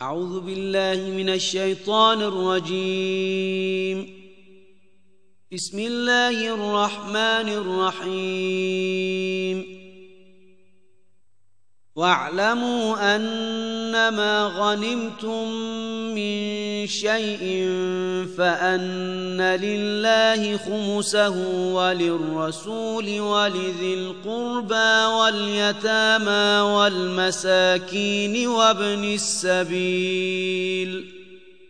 أعوذ بالله من الشيطان الرجيم. بسم الله الرحمن الرحيم. واعلموا أنما غنمتم من شيء فأن لله خمسه وللرسول ولذي القربى واليتامى والمساكين وابن السبيل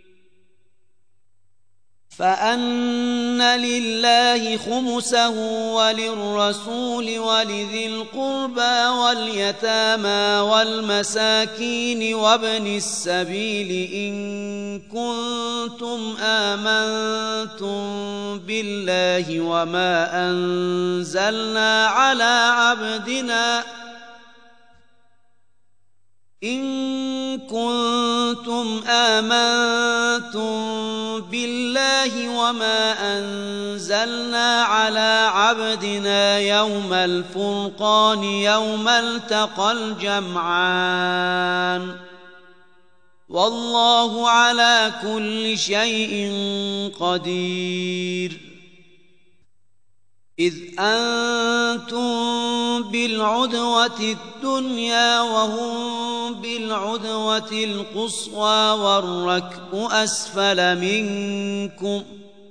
فأن لله خمسه وللرسول ولذي القربى واليتامى والمساكين وابن السبيل إن كنتم آمنتم بالله وما أنزلنا على عبدنا يوم الفرقان يوم التقى الجمعان والله على كل شيء قدير. إذ أنتم بالعدوة الدنيا وهم بالعدوة القصوى والركب أسفل منكم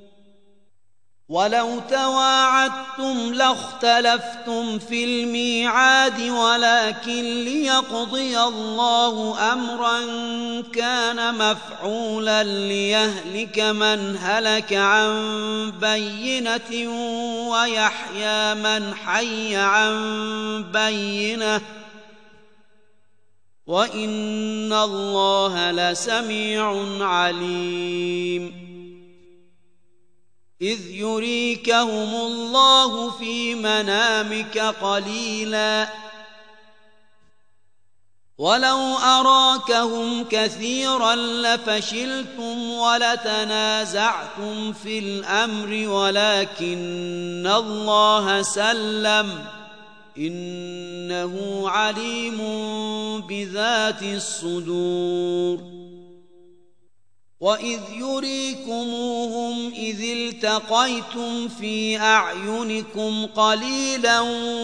ولو تواعدتم لاختلفتم في الميعاد ولكن ليقضي الله أمرا كان مفعولا ليهلك من هلك عن بينة ويحيى من حي عن بينة وإن الله لسميع عليم. إذ يريكهم الله في منامك قليلا ولو أراكهم كثيرا لفشلتم ولتنازعتم في الأمر ولكن الله سلم إنه عليم بذات الصدور. وإذ يريكموهم إذ التقيتم في أعينكم قليلا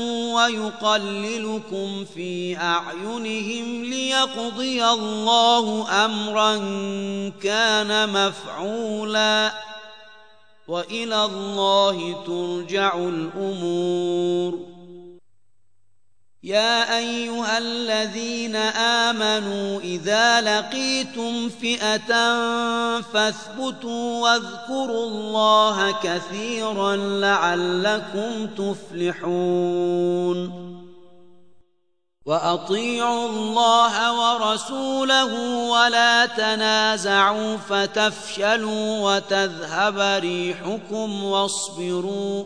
ويقللكم في أعينهم ليقضي الله أمرا كان مفعولا وإلى الله ترجع الأمور. يا أيها الذين آمنوا إذا لقيتم فئة فاثبتوا واذكروا الله كثيرا لعلكم تفلحون. وأطيعوا الله ورسوله ولا تنازعوا فتفشلوا وتذهب ريحكم واصبروا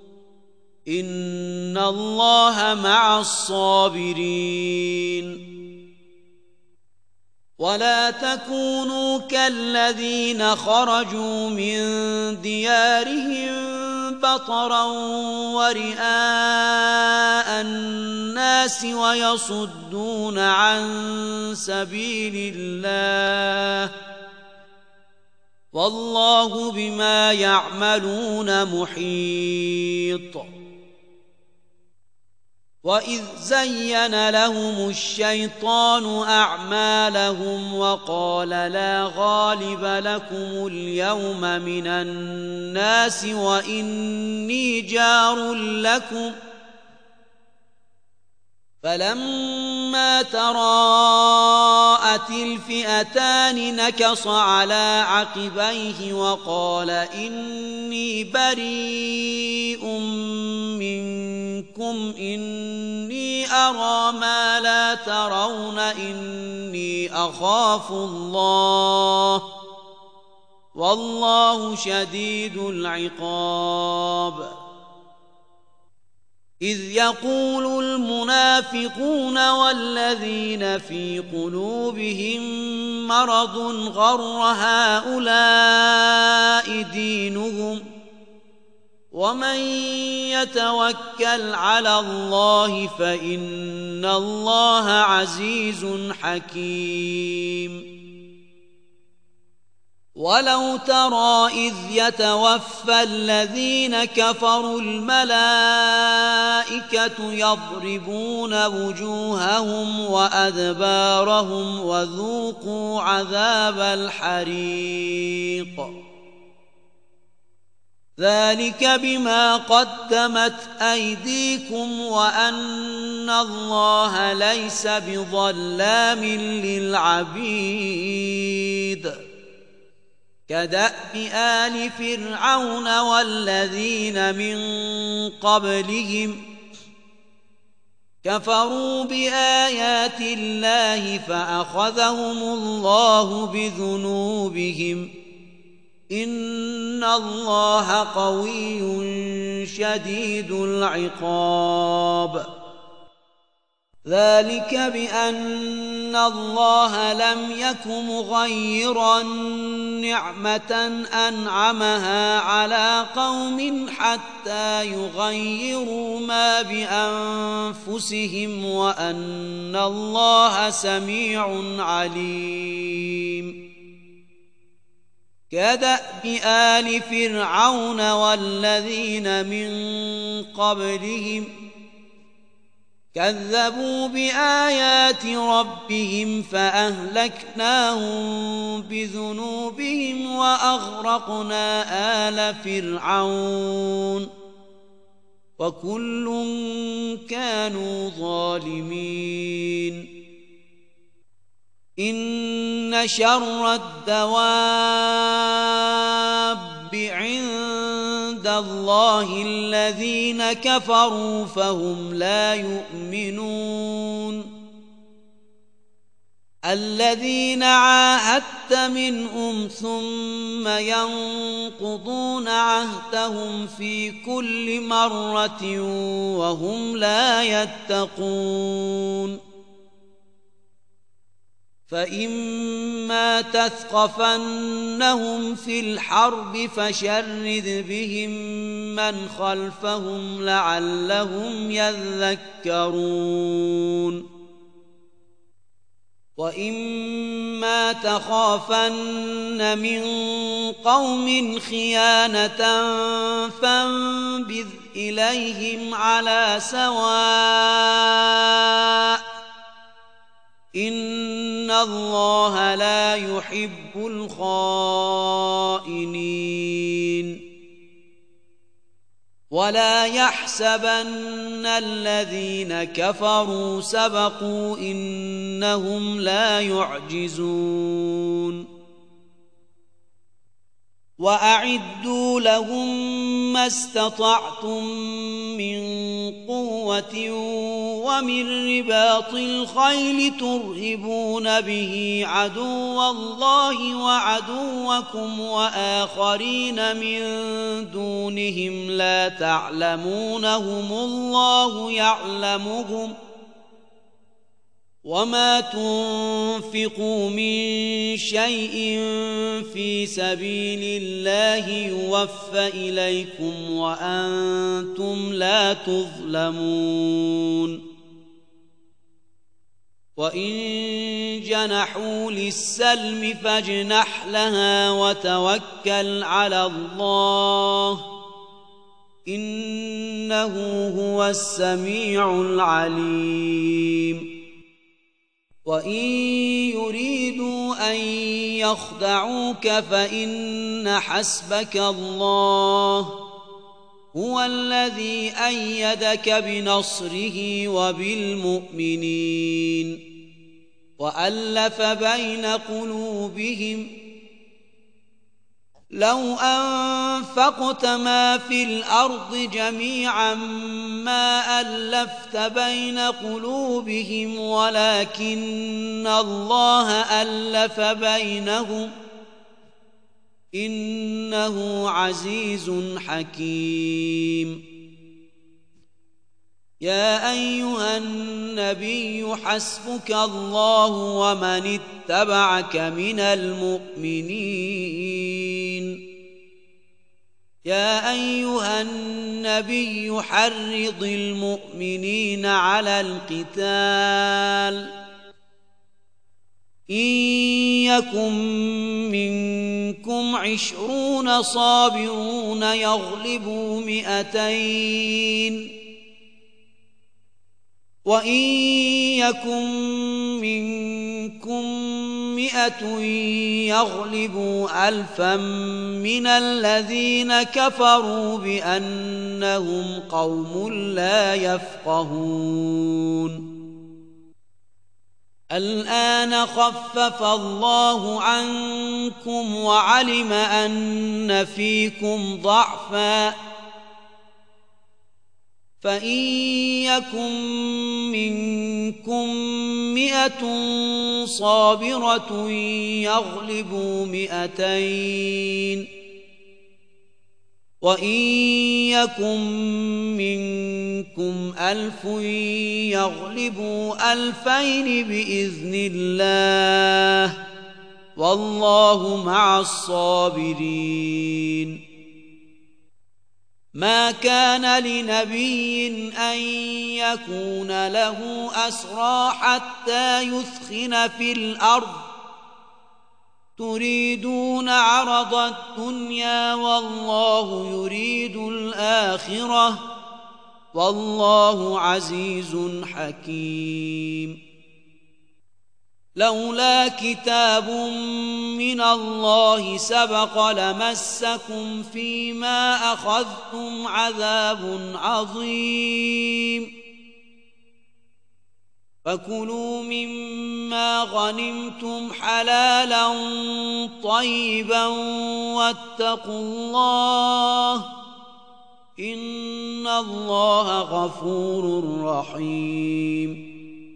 إن الله مع الصابرين. ولا تكونوا كالذين خرجوا من ديارهم بطرا ورئاء الناس ويصدون عن سبيل الله والله بما يعملون محيط. وإذ زين لهم الشيطان أعمالهم وقال لا غالب لكم اليوم من الناس وإني جار لكم فلما تراءت الفئتان نكص على عقبيه وقال إني بريء منكم إني أرى ما لا ترون إني أخاف الله والله شديد العقاب. إذ يقول المنافقون والذين في قلوبهم مرض غر هؤلاء دينهم ومن يتوكل على الله فإن الله عزيز حكيم. ولو ترى إذ يتوفى الذين كفروا الملائكة يضربون وجوههم وأدبارهم وذوقوا عذاب الحريق ذلك بما قدمت أيديكم وأن الله ليس بظلام للعبيد كدأب آل فرعون والذين من قبلهم كفروا بآيات الله فأخذهم الله بذنوبهم إن الله قوي شديد العقاب ذلك بأن الله لم يك مغيرا نعمة أنعمها على قوم حتى يغيروا ما بأنفسهم وأن الله سميع عليم كدأب آل فرعون والذين من قبلهم كذبوا بآيات ربهم فأهلكناهم بذنوبهم وأغرقنا آل فرعون وكل كانوا ظالمين إن شر الدواب عند الله الذين كفروا فهم لا يؤمنون الذين عاهدت منهم ثم ينقضون عهدهم في كل مرة وهم لا يتقون فإما تثقفنهم في الحرب فشرد بهم من خلفهم لعلهم يذكرون وإما تخافن من قوم خيانة فانبذ إليهم على سواء إن الله لا يحب الخائنين ولا يحسبن الذين كفروا سبقوا إنهم لا يعجزون وأعدوا لهم ما استطعتم من قوة ومن رباط الخيل ترهبون به عدو الله وعدوكم وآخرين من دونهم لا تعلمونهم الله يعلمهم وما تنفقوا من شيء في سبيل الله يوفى إليكم وأنتم لا تظلمون وإن جنحوا للسلم فاجنح لها وتوكل على الله إنه هو السميع العليم وإن يريدوا أن يخدعوك فإن حسبك الله هو الذي أيدك بنصره وبالمؤمنين وألف بين قلوبهم لو أنفقت ما في الأرض جميعا ما ألفت بين قلوبهم ولكن الله ألف بينهم إنه عزيز حكيم يا أيها النبي حسبك الله ومن اتبعك من المؤمنين يا أيها النبي حرض المؤمنين على القتال إن يكن منكم 20 صابرون يغلبوا 200 وإن يكن منكم 100 يغلبوا 1000 من الذين كفروا بأنهم قوم لا يفقهون الآن خفف الله عنكم وعلم أن فيكم ضعفا فإن يكن منكم 100 صابرة يغلبوا 200 وإن يكن منكم 1000 يغلبوا 2000 بإذن الله والله مع الصابرين ما كان لنبي أن يكون له أسرى حتى يثخن في الأرض تريدون عرض الدنيا والله يريد الآخرة والله عزيز حكيم لولا كتاب من الله سبق لمسكم فيما أخذتم عذاب عظيم فكلوا مما غنمتم حلالا طيبا واتقوا الله إن الله غفور رحيم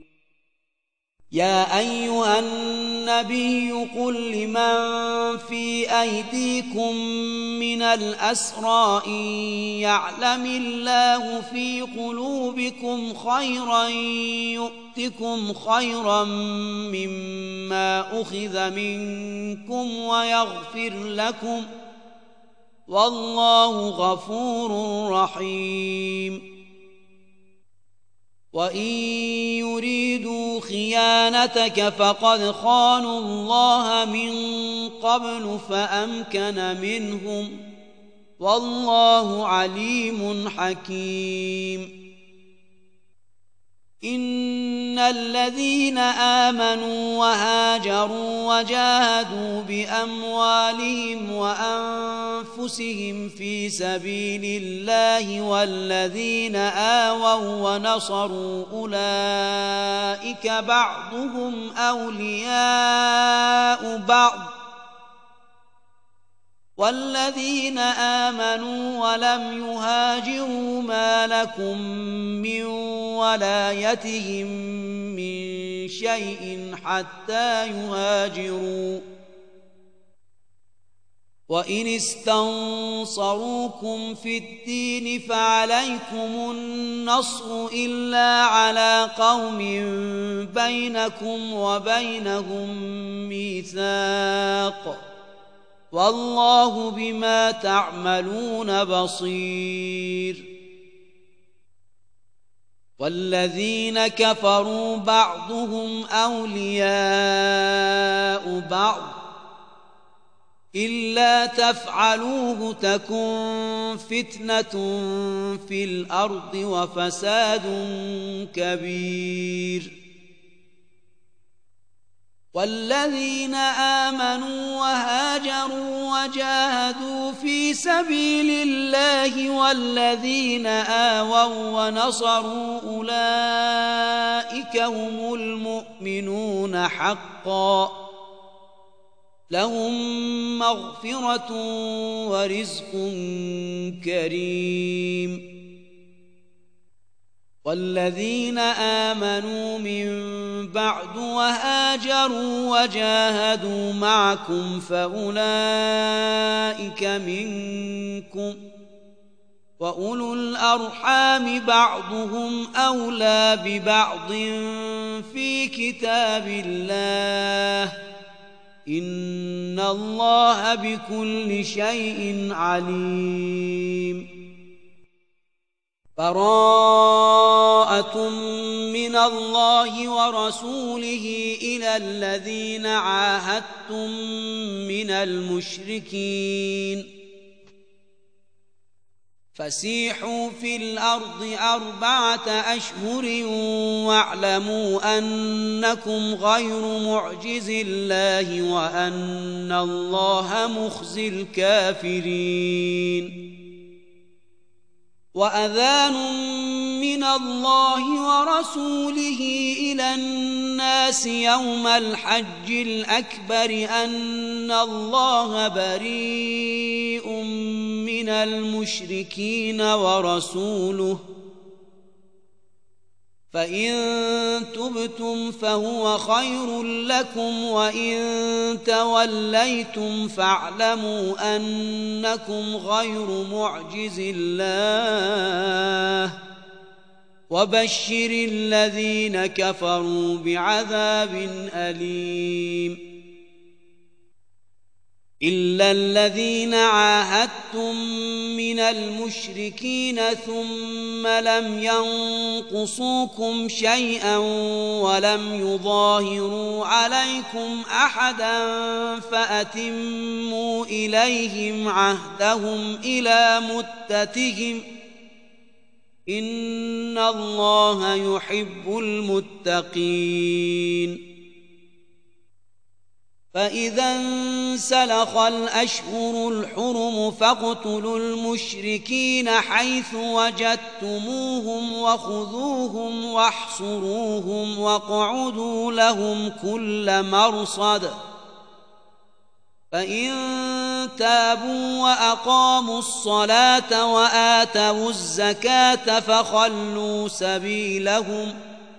يا أيها النبي قل لمن في أيديكم من الأسرى إن يعلم الله في قلوبكم خيرا يؤتكم خيرا مما أخذ منكم ويغفر لكم والله غفور رحيم وإن يريدوا خيانتك فقد خانوا الله من قبل فأمكن منهم والله عليم حكيم إن الذين آمنوا وهاجروا وجاهدوا بأموالهم وأنفسهم في سبيل الله والذين آووا ونصروا أولئك بعضهم أولياء بعض والذين آمنوا ولم يهاجروا ما لكم من ولايتهم من شيء حتى يهاجروا وإن استنصروكم في الدين فعليكم النصر إلا على قوم بينكم وبينهم ميثاق والله بما تعملون بصير والذين كفروا بعضهم أولياء بعض إلا تفعلوه تكن فتنة في الأرض وفساد كبير والذين آمنوا وهاجروا وجاهدوا في سبيل الله والذين آووا ونصروا أولئك هم المؤمنون حقا لهم مغفرة ورزق كريم والذين آمنوا من بعد وهاجروا وجاهدوا معكم فأولئك منكم وأولو الأرحام بعضهم أولى ببعض في كتاب الله إن الله بكل شيء عليم براءة من الله ورسوله إلى الذين عاهدتم من المشركين فسيحوا في الأرض 4 أشهر واعلموا أنكم غير معجز الله وأن الله مخزي الكافرين وأذان من الله ورسوله إلى الناس يوم الحج الأكبر أن الله بريء من المشركين ورسوله فإن تبتم فهو خير لكم وإن توليتم فاعلموا أنكم غير معجز الله وبشر الذين كفروا بعذاب أليم إلا الذين عاهدتم من المشركين ثم لم ينقصوكم شيئا ولم يظاهروا عليكم أحدا فأتموا إليهم عهدهم إلى مدتهم إن الله يحب المتقين فإذا انسلخ الأشهر الحرم فاقتلوا المشركين حيث وجدتموهم وخذوهم واحصروهم واقعدوا لهم كل مرصد فإن تابوا وأقاموا الصلاة وآتوا الزكاة فخلوا سبيلهم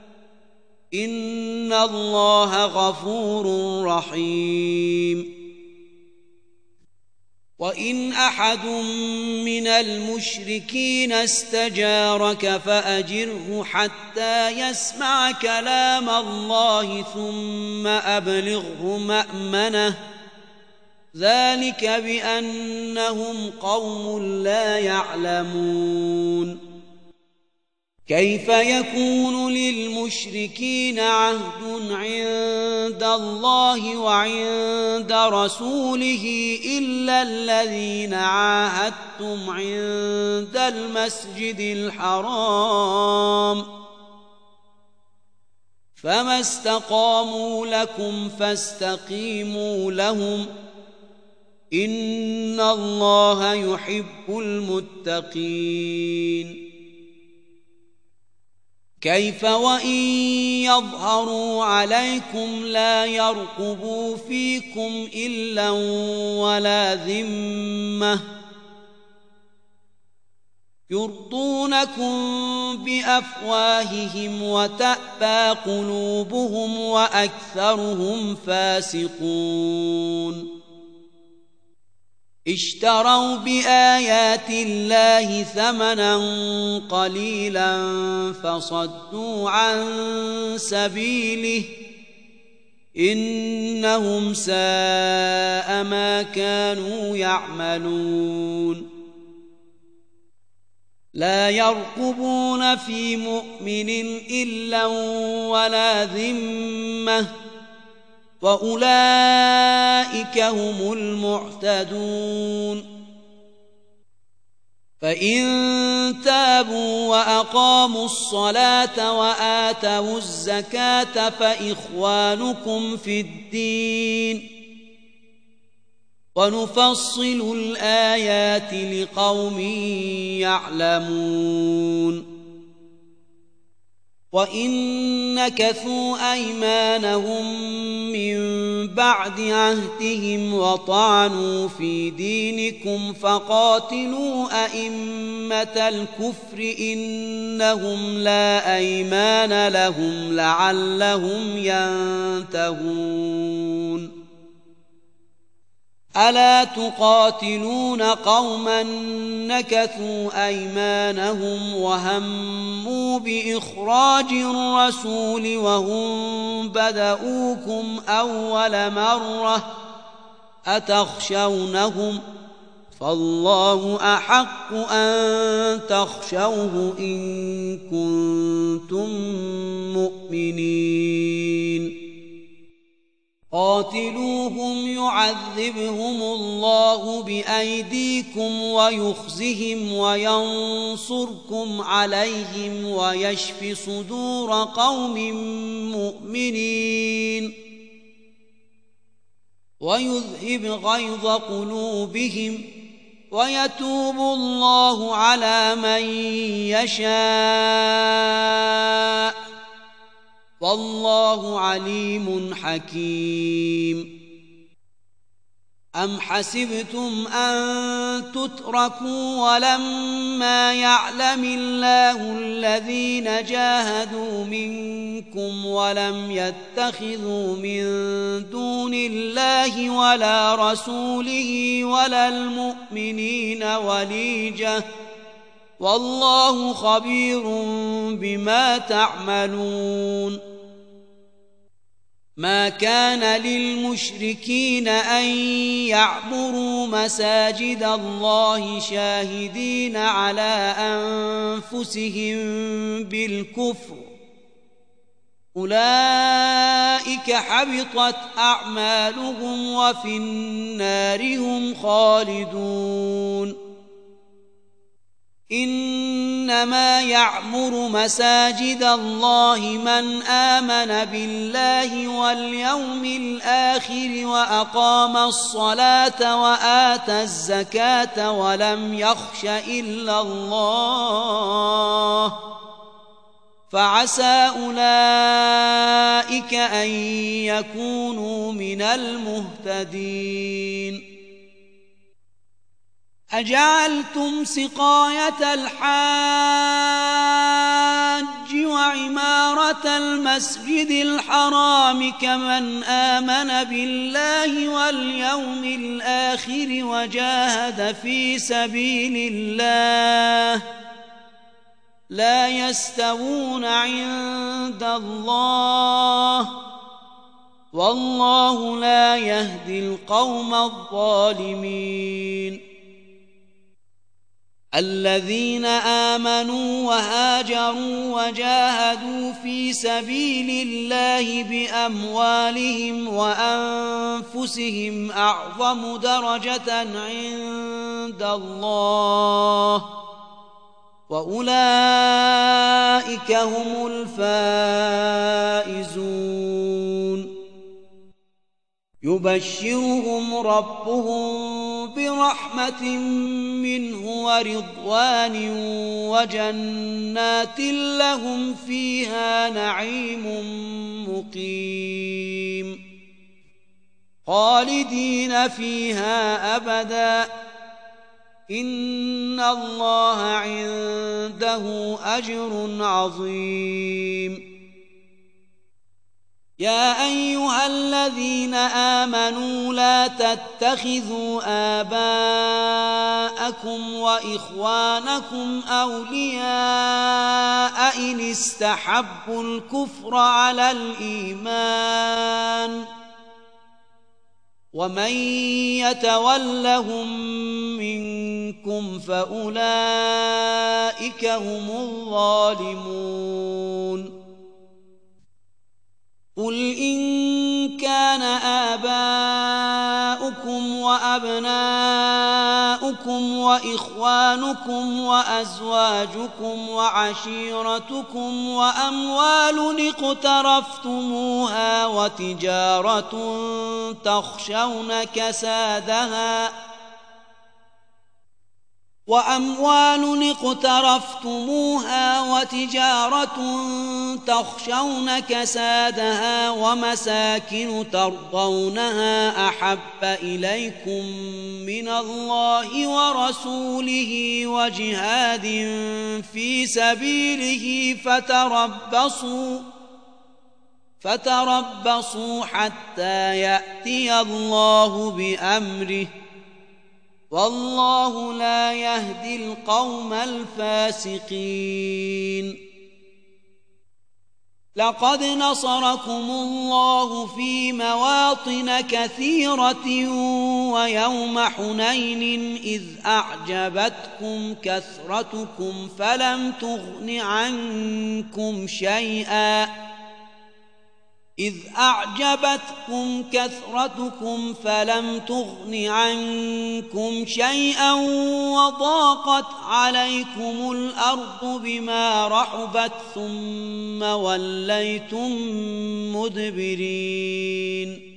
إن الله غفور رحيم وإن أحد من المشركين استجارك فأجره حتى يسمع كلام الله ثم أبلغه مأمنه ذلك بأنهم قوم لا يعلمون كيف يكون للمشركين عهد عند الله وعند رسوله إلا الذين عاهدتم عند المسجد الحرام فما استقاموا لكم فاستقيموا لهم إن الله يحب المتقين كيف وإن يظهروا عليكم لا يرقبوا فيكم إلا ولا ذمة يرضونكم بأفواههم وتأبى قلوبهم وأكثرهم فاسقون اشتروا بآيات الله ثمنا قليلا فصدوا عن سبيله إنهم ساء ما كانوا يعملون لا يرقبون في مؤمن إلا ولا ذمة وأولئك هم المعتدون فإن تابوا وأقاموا الصلاة وآتوا الزكاة فإخوانكم في الدين ونفصل الآيات لقوم يعلمون وإن نكثوا أيمانهم من بعد عهدهم وطعنوا في دينكم فقاتلوا أئمة الكفر إنهم لا أيمان لهم لعلهم ينتهون ألا تقاتلون قوما نكثوا أيمانهم وهموا بإخراج الرسول وهم بدؤوكم أول مرة أتخشونهم فالله أحق أن تخشوه إن كنتم مؤمنين قاتلوهم يعذبهم الله بأيديكم ويخزهم وينصركم عليهم ويشف صدور قوم مؤمنين ويذهب غيظ قلوبهم ويتوب الله على من يشاء والله عليم حكيم أم حسبتم أن تتركوا ولما يعلم الله الذين جاهدوا منكم ولم يتخذوا من دون الله ولا رسوله ولا المؤمنين وليجة والله خبير بما تعملون ما كان للمشركين أن يعمروا مساجد الله شاهدين على أنفسهم بالكفر أولئك حبطت أعمالهم وفي النار هم خالدون إنما يعمر مساجد الله من آمن بالله واليوم الآخر وأقام الصلاة وآتى الزكاة ولم يخش إلا الله فعسى أولئك أن يكونوا من المهتدين أجعلتم سقاية الحاج وعمارة المسجد الحرام كمن آمن بالله واليوم الآخر وجاهد في سبيل الله لا يستوون عند الله والله لا يهدي القوم الظالمين الذين آمنوا وهاجروا وجاهدوا في سبيل الله بأموالهم وأنفسهم أعظم درجة عند الله وأولئك هم الفائزون يبشرهم ربهم برحمة منه ورضوان وجنات لهم فيها نعيم مقيم خالدين فيها أبدا إن الله عنده أجر عظيم يا أيها الذين آمنوا لا تتخذوا آباءكم وإخوانكم أولياء إن استحبوا الكفر على الإيمان ومن يتولهم منكم فأولئك هم الظالمون قل إن كان آباؤكم وأبناؤكم وإخوانكم وأزواجكم وعشيرتكم وأموال اقترفتموها وتجارة تخشون كسادها ومساكن ترضونها أحب إليكم من الله ورسوله وجهاد في سبيله فتربصوا حتى يأتي الله بأمره والله لا يهدي القوم الفاسقين لقد نصركم الله في مواطن كثيرة ويوم حنين إذ أعجبتكم كثرتكم فلم تغن عنكم شيئا وضاقت عليكم الأرض بما رحبت ثم وليتم مدبرين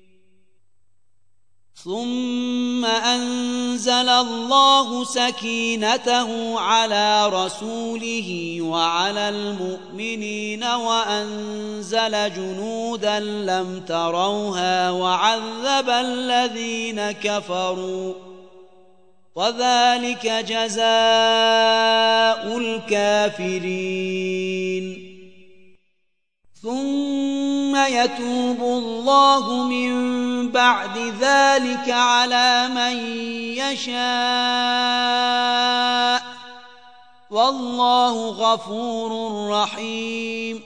ثم أنزل الله سكينته على رسوله وعلى المؤمنين وأنزل جنودا لم تروها وعذب الذين كفروا وذلك جزاء الكافرين ثم يتوب الله من بعد ذلك على من يشاء والله غفور رحيم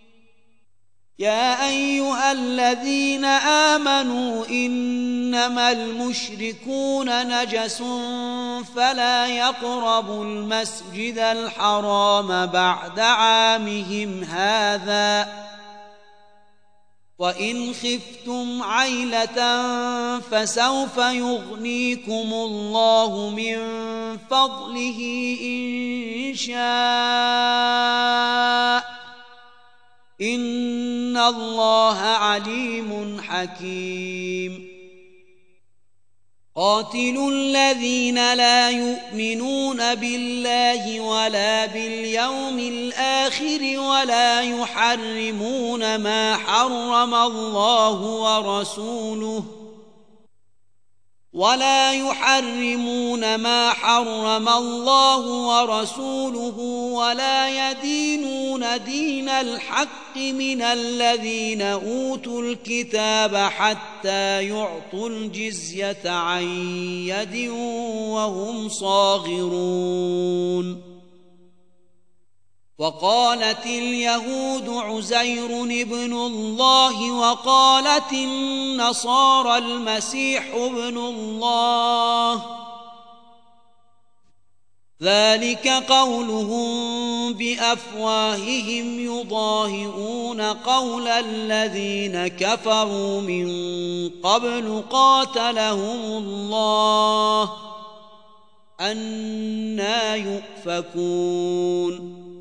يا أيها الذين آمنوا إنما المشركون نجس فلا يقربوا المسجد الحرام بعد عامهم هذا وإن خفتم عيلة فسوف يغنيكم الله من فضله إن شاء إن الله عليم حكيم قاتلوا الذين لا يؤمنون بالله ولا باليوم الآخر ولا يحرمون ما حرم الله ورسوله ولا يدينون دين الحق من الذين أوتوا الكتاب حتى يعطوا الجزية عن يد وهم صاغرون وقالت اليهود عزير ابن الله وقالت النصارى المسيح ابن الله ذلك قولهم بأفواههم يضاهئون قول الذين كفروا من قبل قاتلهم الله أنى يؤفكون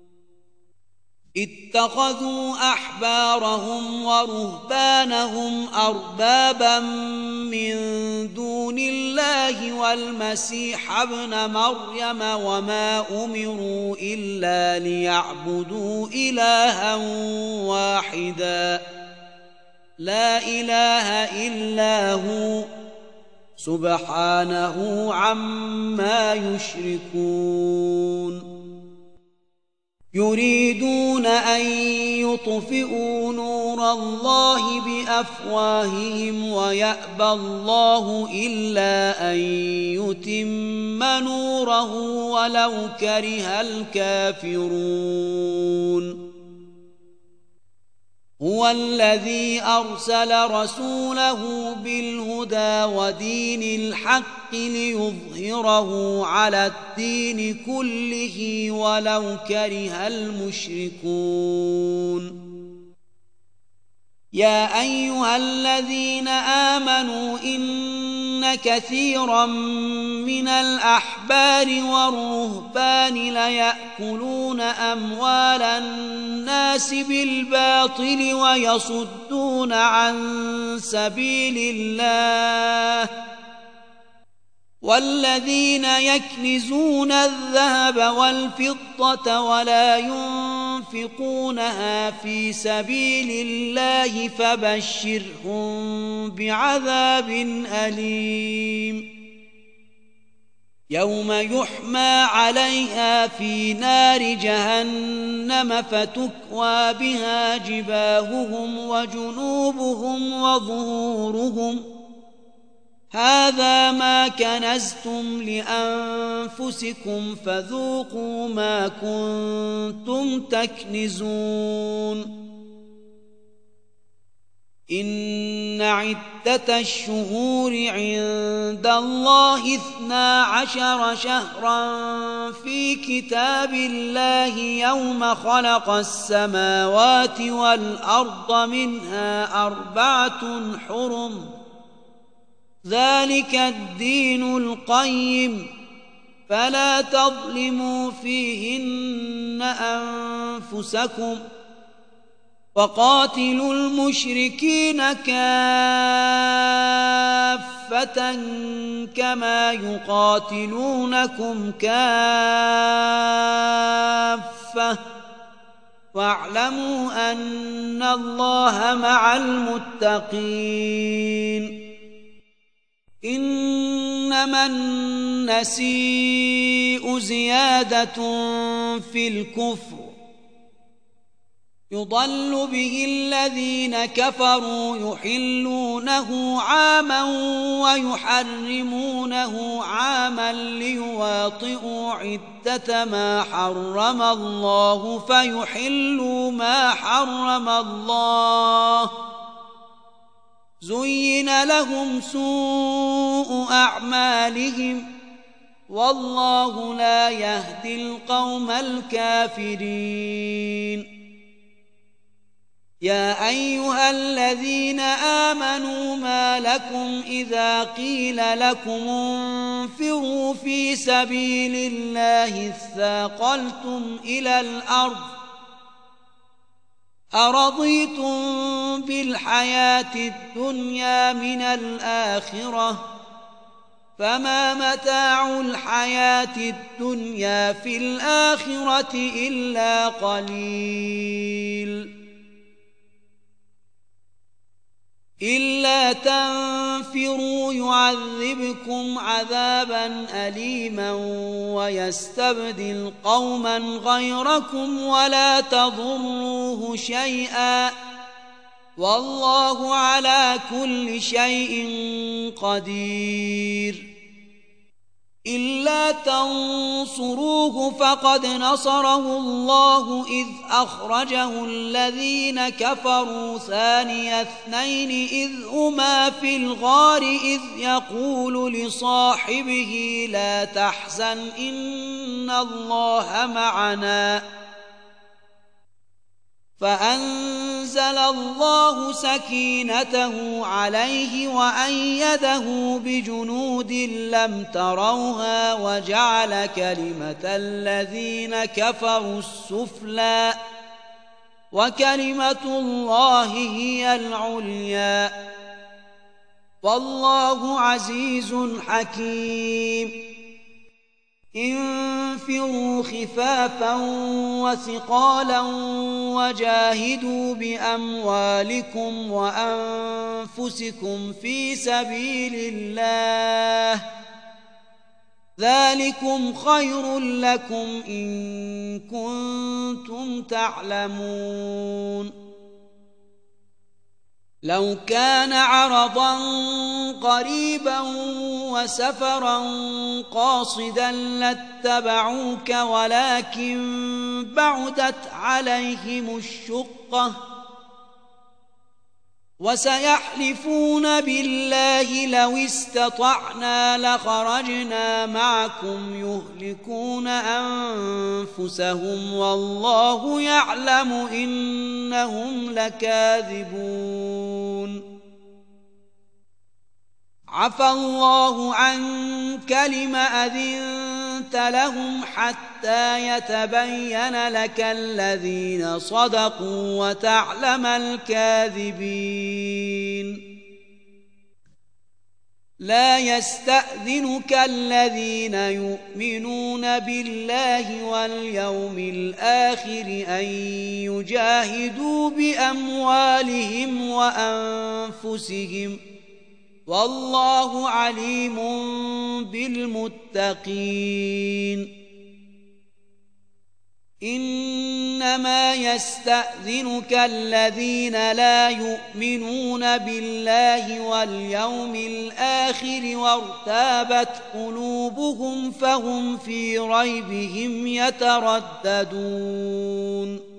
اتخذوا أحبارهم ورهبانهم أربابا من دون الله والمسيح ابن مريم وما أمروا إلا ليعبدوا إلها واحدا لا إله إلا هو سبحانه عما يشركون يريدون أن يطفئوا نور الله بأفواههم ويأبى الله إلا أن يتم نوره ولو كره الكافرون هو الذي أرسل رسوله بالهدى ودين الحق ليظهره على الدين كله ولو كره المشركون يا أيها الذين آمنوا إن كثيرا من الأحبار والرهبان ليأكلون أموال الناس بالباطل ويصدون عن سبيل الله والذين يكنزون الذهب والفضة ولا ينفقونها في سبيل الله فبشرهم بعذاب أليم يوم يحمى عليها في نار جهنم فتكوى بها جباههم وجنوبهم وظهورهم هذا ما كنزتم لأنفسكم فذوقوا ما كنتم تكنزون إن عدة الشهور عند الله 12 شهرا في كتاب الله يوم خلق السماوات والأرض منها 4 حرم ذلك الدين القيم فلا تظلموا فيهن أنفسكم وقاتلوا المشركين كافة كما يقاتلونكم كافة واعلموا أن الله مع المتقين إنما النسيء زيادة في الكفر يضل به الذين كفروا يحلونه عاما ويحرمونه عاما ليواطئوا عدة ما حرم الله فيحلوا ما حرم الله زين لهم سوء أعمالهم والله لا يهدي القوم الكافرين يا أيها الذين آمنوا ما لكم إذا قيل لكم انفروا في سبيل الله اثاقلتم إلى الأرض أرضيتم بالحياة الدنيا من الآخرة فما متاع الحياة الدنيا في الآخرة إلا قليل إلا تنفروا يعذبكم عذابا أليما ويستبدل قوما غيركم ولا تضروه شيئا والله على كل شيء قدير إلا تنصروه فقد نصره الله إذ أخرجه الذين كفروا ثاني اثنين إذ هما في الغار إذ يقول لصاحبه لا تحزن إن الله معنا فأنزل الله سكينته عليه وأيده بجنود لم تروها وجعل كلمة الذين كفروا السفلى وكلمة الله هي العليا والله عزيز حكيم انفروا خفافا وثقالا وجاهدوا بأموالكم وأنفسكم في سبيل الله ذلكم خير لكم إن كنتم تعلمون لو كان عرضا قريبا وسفرا قاصدا لاتبعوك ولكن بعدت عليهم الشقة وسيحلفون بالله لو استطعنا لخرجنا معكم يهلكون أنفسهم والله يعلم إنهم لكاذبون عفى الله عنك لم أذنت لهم حتى يتبين لك الذين صدقوا وتعلم الكاذبين لا يستأذنك الذين يؤمنون بالله واليوم الآخر أن يجاهدوا بأموالهم وأنفسهم والله عليم بالمتقين إنما يستأذنك الذين لا يؤمنون بالله واليوم الآخر وارتابت قلوبهم فهم في ريبهم يترددون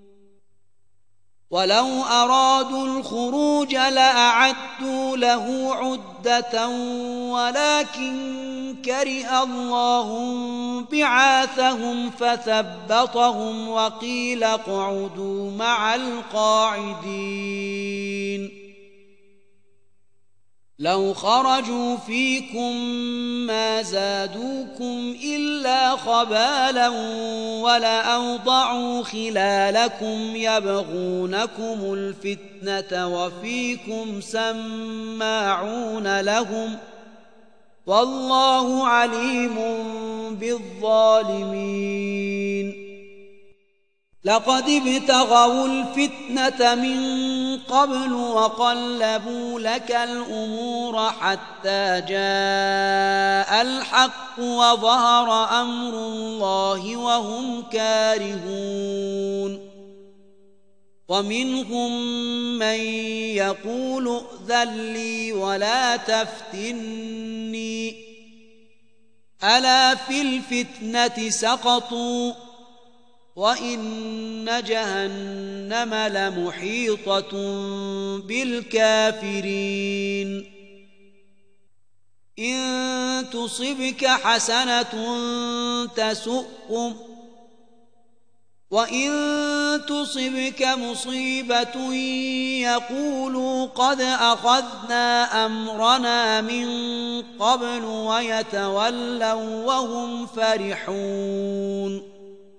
ولو أرادوا الخروج لأعدوا له عدة ولكن كره الله بعاثهم فثبطهم وقيل اقعدوا مع القاعدين لو خرجوا فيكم ما زادوكم إلا خبالا ولأوضعوا خلالكم يبغونكم الفتنة وفيكم سماعون لهم والله عليم بالظالمين لقد ابتغوا الفتنة من قبل وقلبوا لك الأمور حتى جاء الحق وظهر أمر الله وهم كارهون ومنهم من يقول ائذن لي ولا تفتني ألا في الفتنة سقطوا وإن جهنم لمحيطة بالكافرين إن تصبك حسنة تسؤهم وإن تصبك مصيبة يقولوا قد أخذنا أمرنا من قبل ويتولوا وهم فرحون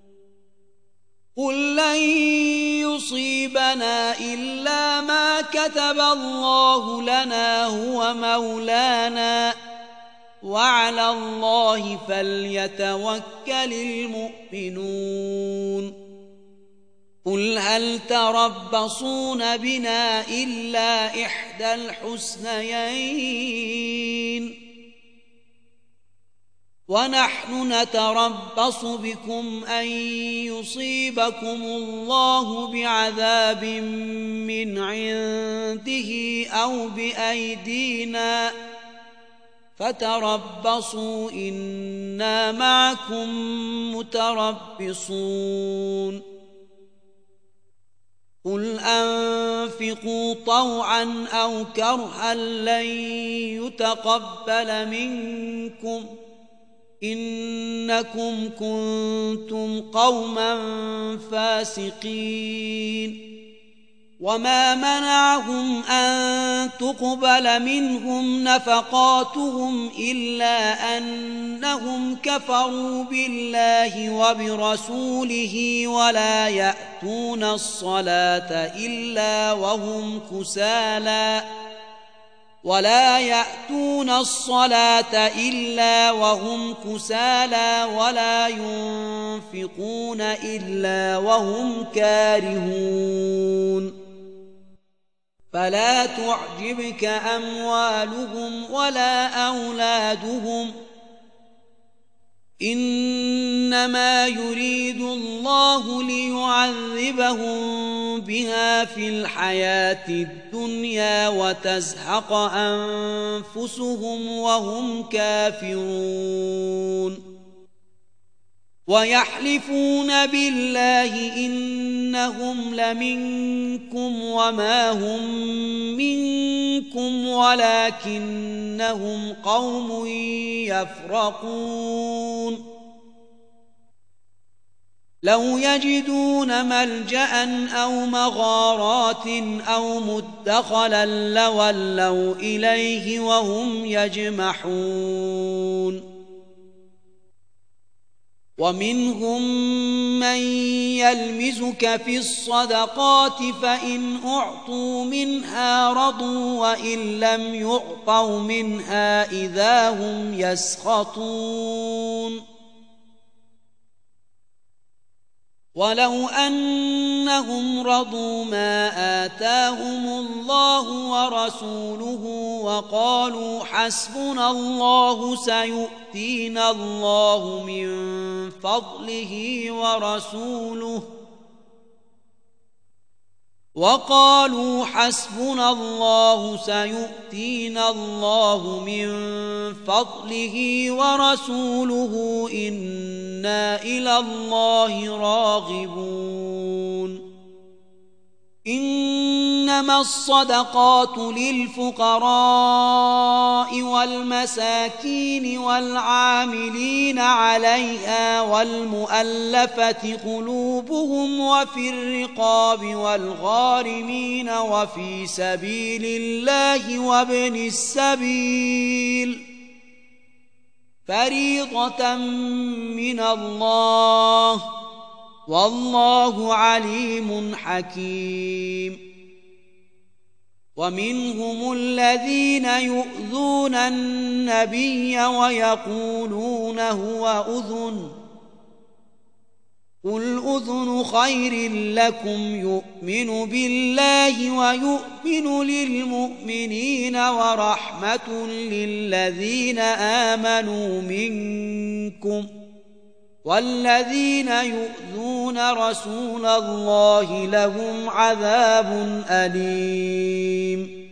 قل لن يصيبنا إلا ما كتب الله لنا هو مولانا وعلى الله فليتوكل المؤمنون قل هل تربصون بنا إلا إحدى الحسنيين ونحن نتربص بكم أن يصيبكم الله بعذاب من عنده أو بأيدينا فتربصوا إنا معكم متربصون قل أنفقوا طوعا أو كرها لن يتقبل منكم إنكم كنتم قوما فاسقين وما منعهم أن تقبل منهم نفقاتهم إلا أنهم كفروا بالله وبرسوله ولا يأتون الصلاة إلا وهم كسالى ولا ينفقون إلا وهم كارهون فلا تعجبك أموالهم ولا أولادهم إنما يريد الله ليعذبهم بها في الحياة الدنيا وتزهق أنفسهم وهم كافرون ويحلفون بالله إنهم لمنكم وما هم منكم ولكنهم قوم يفرقون لو يجدون ملجأ أو مغارات أو مدخلا لولوا إليه وهم يجمحون ومنهم من يلمزك في الصدقات فإن أعطوا منها رضوا وإن لم يعطوا منها إذا هم يسخطون ولو أنهم رضوا ما آتاهم الله ورسوله وقالوا حسبنا الله سيؤتينا الله من فضله ورسوله إنا إلى الله راغبون إنما الصدقات للفقراء والمساكين والعاملين عليها والمؤلفة قلوبهم وفي الرقاب والغارمين وفي سبيل الله وابن السبيل فريضة من الله والله عليم حكيم ومنهم الذين يؤذون النبي ويقولون هو أذن قل أذن خير لكم يؤمن بالله ويؤمن للمؤمنين ورحمة للذين آمنوا منكم والذين يؤذون رسول الله لهم عذاب أليم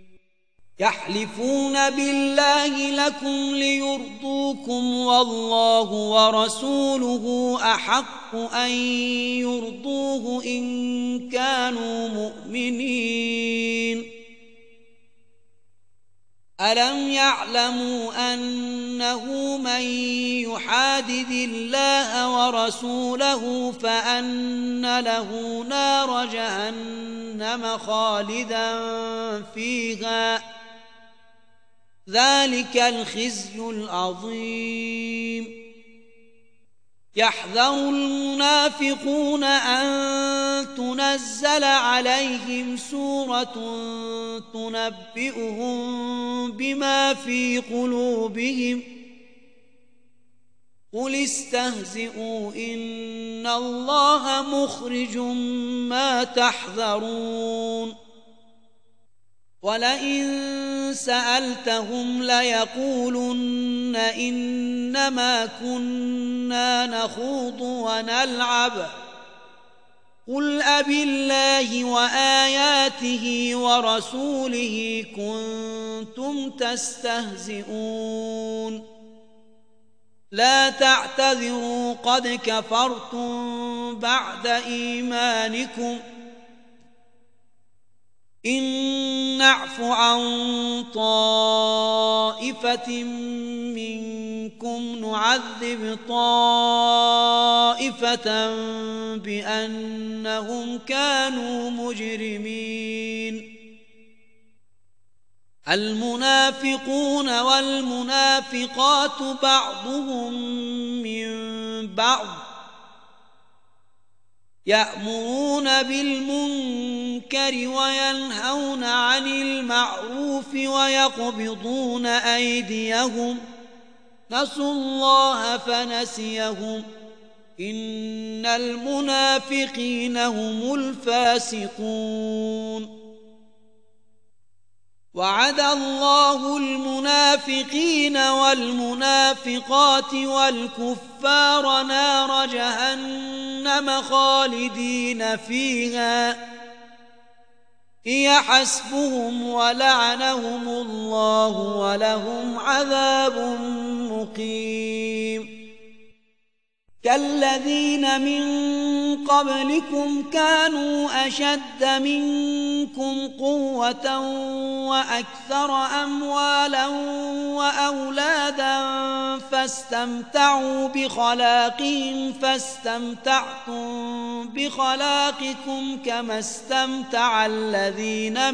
يحلفون بالله لكم ليرضوكم والله ورسوله أحق أن يرضوه إن كانوا مؤمنين ألم يعلموا أنه من يحادد الله ورسوله فأن له نار جهنم خالدا فيها ذلك الخزي العظيم يحذر المنافقون أن تنزل عليهم سورة تنبئهم بما في قلوبهم قل استهزئوا إن الله مخرج ما تحذرون ولئن سألتهم ليقولن إنما كنا نخوض ونلعب قل أبالله وآياته ورسوله كنتم تستهزئون لا تعتذروا قد كفرتم بعد إيمانكم إن نعف عن طائفة منكم نعذب طائفة بأنهم كانوا مجرمين المنافقون والمنافقات بعضهم من بعض يأمرون بالمنكر وينهون عن المعروف ويقبضون أيديهم نسوا الله فنسيهم إن المنافقين هم الفاسقون وعد الله المنافقين والمنافقات والكفار نار جهنم خالدين فيها هي حسبهم ولعنهم الله ولهم عذاب مقيم كالذين من قبلكم كانوا أشد منكم قوة وأكثر أموالا وأولادا فاستمتعوا بخلاقهم فاستمتعتم بخلاقكم كما استمتع الذين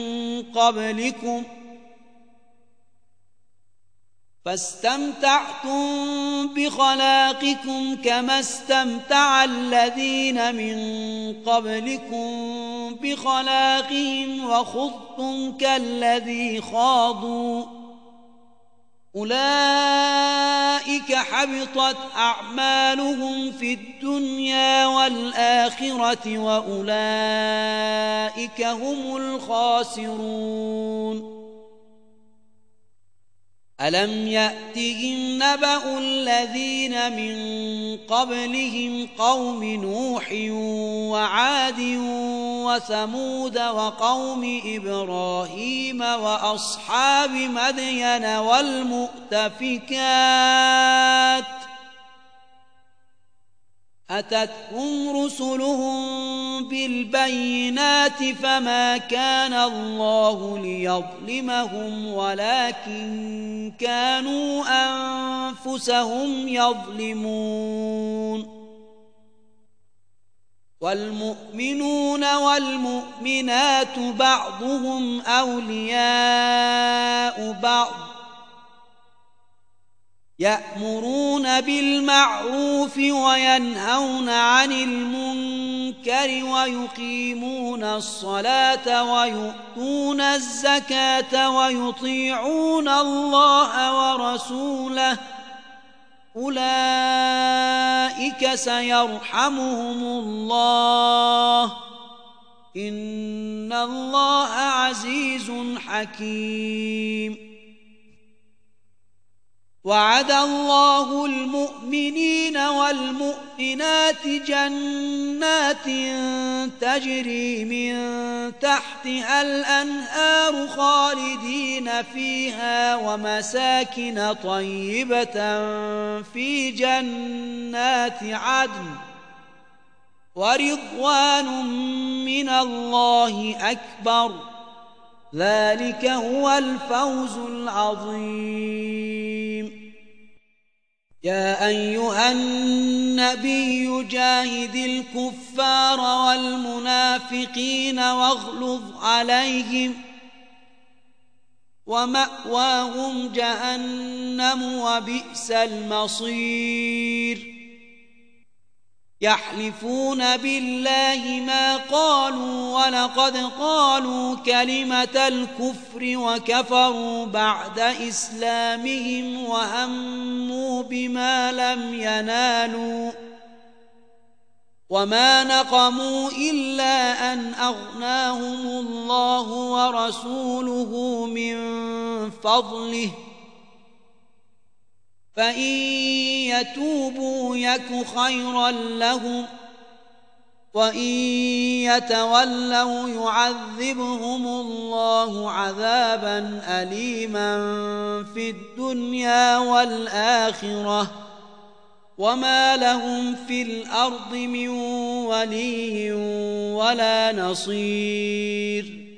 من قبلكم بخلاقهم وخضتم كالذي خاضوا أولئك حبطت أعمالهم في الدنيا والآخرة وأولئك هم الخاسرون. ألم يأتهم نبأ الذين من قبلهم قوم نوح وعاد وثمود وقوم إبراهيم وأصحاب مدين والمؤتفكات أتتهم رسلهم بالبينات فما كان الله ليظلمهم ولكن كانوا أنفسهم يظلمون. والمؤمنون والمؤمنات بعضهم أولياء بعض يأمرون بالمعروف وينهون عن المنكر ويقيمون الصلاة ويؤتون الزكاة ويطيعون الله ورسوله أولئك سيرحمهم الله إن الله عزيز حكيم. وعد الله المؤمنين والمؤمنات جنات تجري من تحتها الأنهار خالدين فيها ومساكن طيبة في جنات عدن ورضوان من الله أكبر ذلك هو الفوز العظيم. يا أيها النبي جاهد الكفار والمنافقين واغلظ عليهم ومأواهم جهنم وبئس المصير. يحلفون بالله ما قالوا ولقد قالوا كلمة الكفر وكفروا بعد إسلامهم وهموا بما لم ينالوا وما نقموا إلا أن أغناهم الله ورسوله من فضله فإن يتوبوا يك خيرا لهم وإن يتولوا يعذبهم الله عذابا أليما في الدنيا والآخرة وما لهم في الأرض من ولي ولا نصير.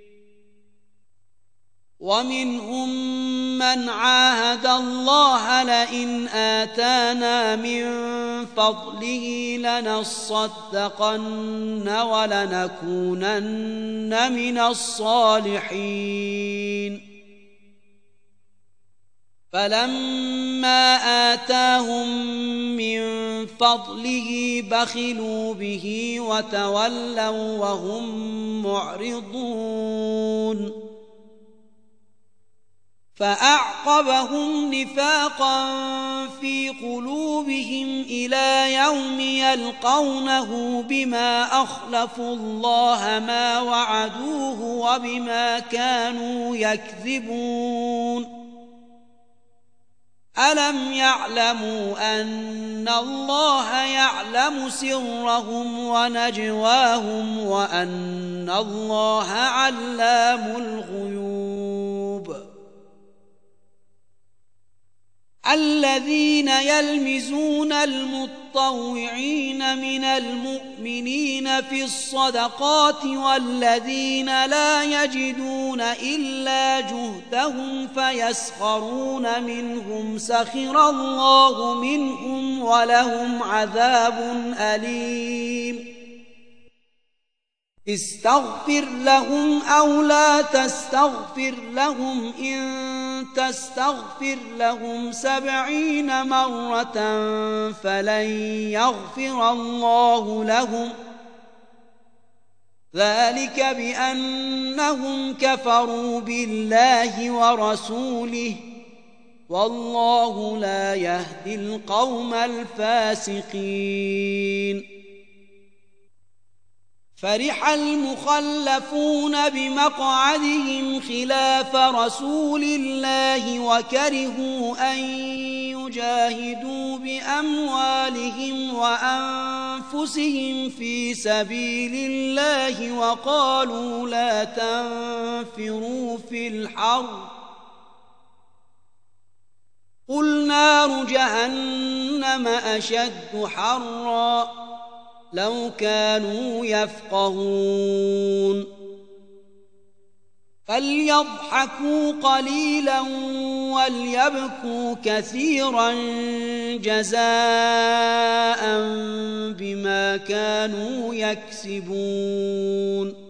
ومنهم من عاهد الله لئن آتانا من فضله لنصدقن ولنكونن من الصالحين. فلما آتاهم من فضله بخلوا به وتولوا وهم معرضون. فأعقبهم نفاقا في قلوبهم إلى يوم يلقونه بما أخلفوا الله ما وعدوه وبما كانوا يكذبون. ألم يعلموا أن الله يعلم سرهم ونجواهم وأن الله علام الغيوب. الذين يلمزون المطوعين من المؤمنين في الصدقات والذين لا يجدون إلا جهدهم فيسخرون منهم سخر الله منهم ولهم عذاب أليم. استغفر لهم أو لا تستغفر لهم إن تستغفر لهم 70 مرة فلن يغفر الله لهم ذلك بأنهم كفروا بالله ورسوله والله لا يهدي القوم الفاسقين. فرح المخلفون بمقعدهم خلاف رسول الله وكرهوا أن يجاهدوا بأموالهم وأنفسهم في سبيل الله وقالوا لا تنفروا في الحر قل نار جهنم أشد حرا لو كانوا يفقهون. فليضحكوا قليلا وليبكوا كثيرا جزاء بما كانوا يكسبون.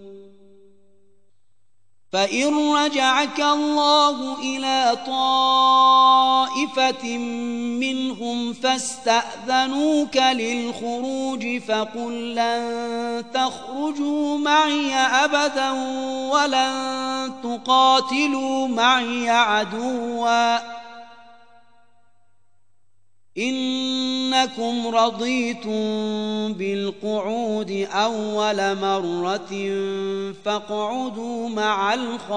فإن رجعك الله إلى طائفة منهم فاستأذنوك للخروج فقل لن تخرجوا معي أبدا ولن تقاتلوا معي عدوا إنكم رضيتم بالقعود أول مرة فاقعدوا مع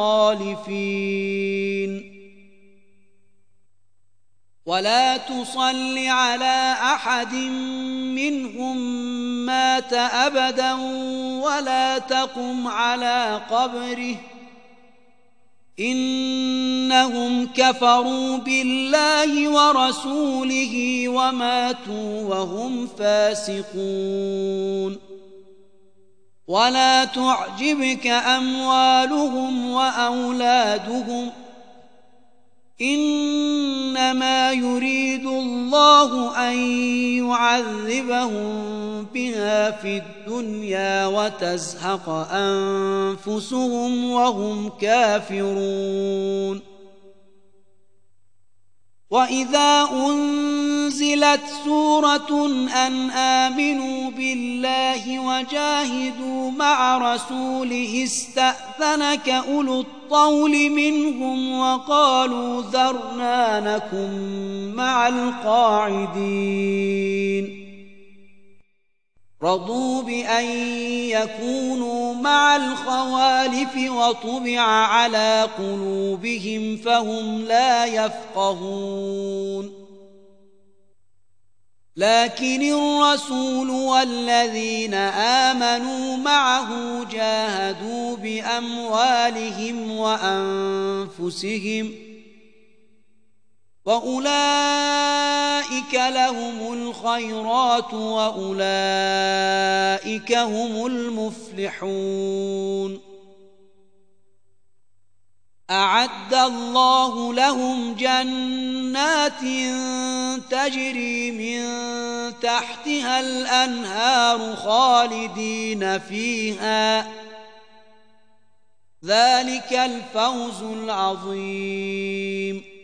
الخالفين. ولا تصل على أحد منهم مات أبدا ولا تقم على قبره إنهم كفروا بالله ورسوله وماتوا وهم فاسقون. ولا تعجبك أموالهم وأولادهم إنما يريد الله أن يعذبهم بها في الدنيا وتزهق أنفسهم وهم كافرون. وإذا أنزلت سورة أن آمنوا بالله وجاهدوا مع رسوله استأذنك أولو الطول منهم وقالوا ذرنا نكن مع القاعدين. رضوا بأن يكونوا مع الخوالف وطبع على قلوبهم فهم لا يفقهون. لكن الرسول والذين آمنوا معه جاهدوا بأموالهم وأنفسهم وأولئك لهم الخيرات وأولئك هم المفلحون. أعد الله لهم جنات تجري من تحتها الأنهار خالدين فيها ذلك الفوز العظيم.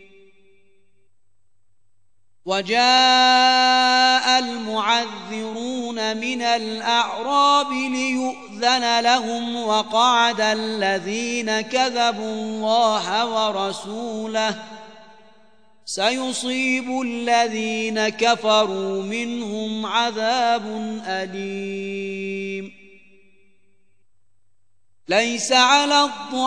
وجاء المعذرون من الأعراب ليؤذن لهم وقعد الذين كذبوا الله ورسوله سيصيب الذين كفروا منهم عذاب أليم. ليس على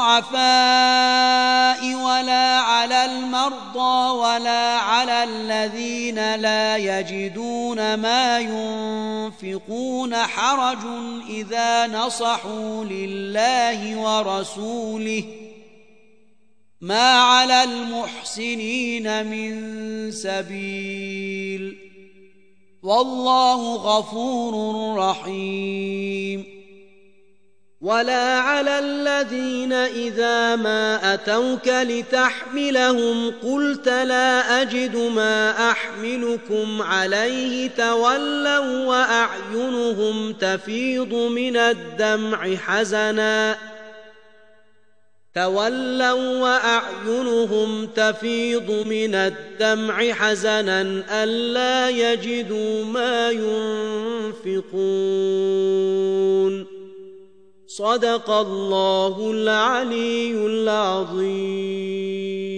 الضعفاء ولا على المرضى ولا على الذين لا يجدون ما ينفقون حرج إذا نصحوا لله ورسوله ما على المحسنين من سبيل والله غفور رحيم. ولا على الذين إذا ما أتوك لتحملهم قلت لا أجد ما أحملكم عليه تولوا وأعينهم تفيض من الدمع حزنا ألا يجدوا ما ينفقون. صدق الله العلي العظيم.